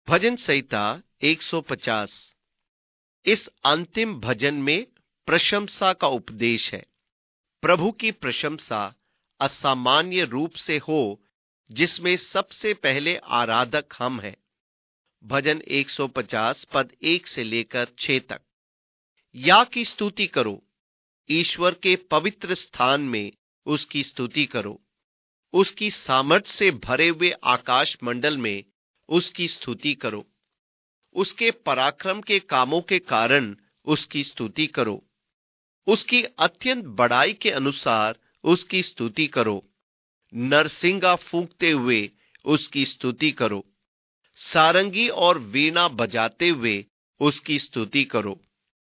भजन संहिता 150। इस अंतिम भजन में प्रशंसा का उपदेश है। प्रभु की प्रशंसा असामान्य रूप से हो, जिसमें सबसे पहले आराधक हम हैं। भजन 150 पद 1 से लेकर 6 तक। या की स्तुति करो, ईश्वर के पवित्र स्थान में उसकी स्तुति करो। उसकी सामर्थ्य से भरे हुए आकाश मंडल में उसकी स्तुति करो। उसके पराक्रम के कामों के कारण उसकी स्तुति करो। उसकी अत्यंत बड़ाई के अनुसार उसकी स्तुति करो। नरसिंगा फूंकते हुए उसकी स्तुति करो। सारंगी और वीणा बजाते हुए उसकी स्तुति करो।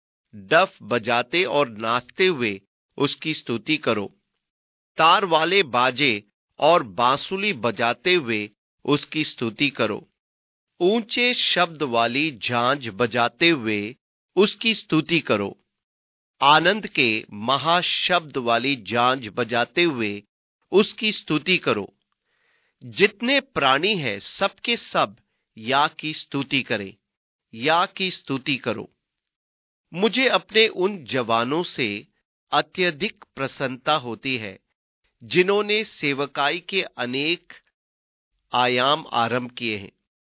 डफ बजाते और नाचते हुए उसकी स्तुति करो। तार वाले बाजे और बांसुली बजाते हुए उसकी स्तुति करो। ऊंचे शब्द वाली झांझ बजाते हुए उसकी स्तुति करो। आनंद के महाशब्द वाली झांझ बजाते हुए उसकी स्तुति करो। जितने प्राणी हैं सबके सब या की स्तुति करें, या की स्तुति करो। मुझे अपने उन जवानों से अत्यधिक प्रसन्नता होती है जिन्होंने सेवकाई के अनेक आयाम आरंभ किए हैं।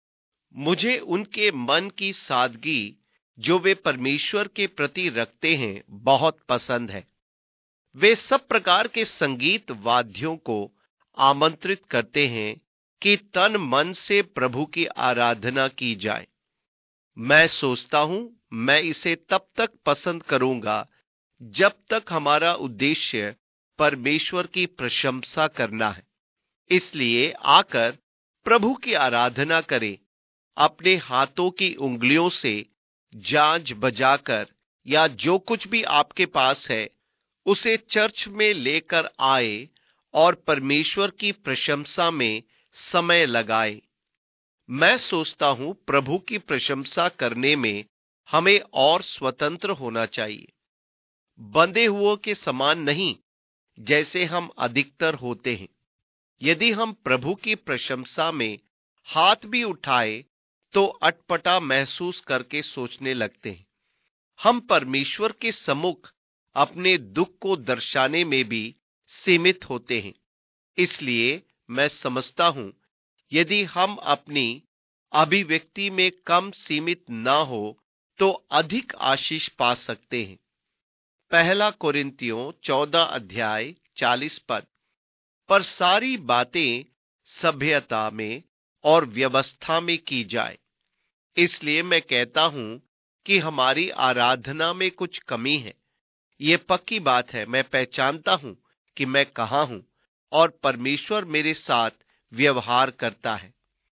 मुझे उनके मन की सादगी जो वे परमेश्वर के प्रति रखते हैं बहुत पसंद है। वे सब प्रकार के संगीत वाद्यों को आमंत्रित करते हैं कि तन मन से प्रभु की आराधना की जाए। मैं सोचता हूं मैं इसे तब तक पसंद करूंगा जब तक हमारा उद्देश्य परमेश्वर की प्रशंसा करना है। इसलिए आकर प्रभु की आराधना करें। अपने हाथों की उंगलियों से झांझ बजाकर या जो कुछ भी आपके पास है उसे चर्च में लेकर आए और परमेश्वर की प्रशंसा में समय लगाए। मैं सोचता हूं प्रभु की प्रशंसा करने में हमें और स्वतंत्र होना चाहिए, बंधे हुओं के समान नहीं जैसे हम अधिकतर होते हैं। यदि हम प्रभु की प्रशंसा में हाथ भी उठाए तो अटपटा महसूस करके सोचने लगते हैं। हम परमेश्वर के सम्मुख अपने दुख को दर्शाने में भी सीमित होते हैं। इसलिए मैं समझता हूं यदि हम अपनी अभिव्यक्ति में कम सीमित ना हो तो अधिक आशीष पा सकते हैं। पहला कोरिन्थियों 14 अध्याय 40 पद। पर सारी बातें सभ्यता में और व्यवस्था में की जाए। इसलिए मैं कहता हूं कि हमारी आराधना में कुछ कमी है। यह पक्की बात है, मैं पहचानता हूं कि मैं कहां हूं और परमेश्वर मेरे साथ व्यवहार करता है।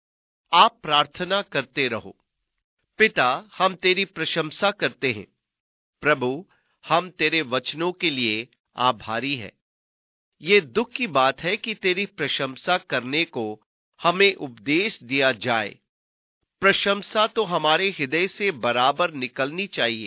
आप प्रार्थना करते रहो। पिता, हम तेरी प्रशंसा करते हैं। प्रभु, हम तेरे वचनों के लिए आभारी हैं। ये दुख की बात है कि तेरी प्रशंसा करने को हमें उपदेश दिया जाए। प्रशंसा तो हमारे हृदय से बराबर निकलनी चाहिए।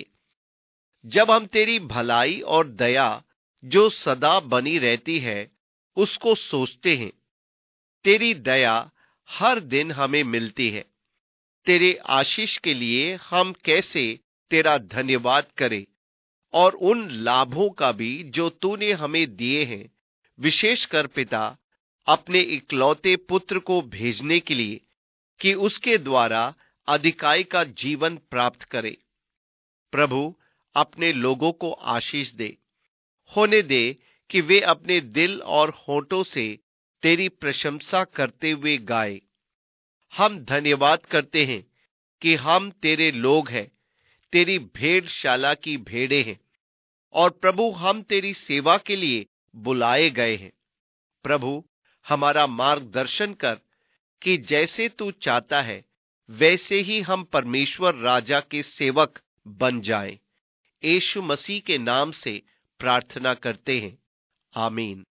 जब हम तेरी भलाई और दया जो सदा बनी रहती है उसको सोचते हैं। तेरी दया हर दिन हमें मिलती है। तेरे आशीष के लिए हम कैसे तेरा धन्यवाद करें और उन लाभों का भी जो तूने हमें दिए हैं, विशेषकर पिता अपने इकलौते पुत्र को भेजने के लिए कि उसके द्वारा अधिकाई का जीवन प्राप्त करे। प्रभु, अपने लोगों को आशीष दे। होने दे कि वे अपने दिल और होठों से तेरी प्रशंसा करते हुए गाए। हम धन्यवाद करते हैं कि हम तेरे लोग हैं, तेरी भेड़शाला की भेड़ें हैं और प्रभु हम तेरी सेवा के लिए बुलाए गए हैं। प्रभु, हमारा मार्गदर्शन कर कि जैसे तू चाहता है वैसे ही हम परमेश्वर राजा के सेवक बन जाएं। यीशु मसीह के नाम से प्रार्थना करते हैं, आमीन।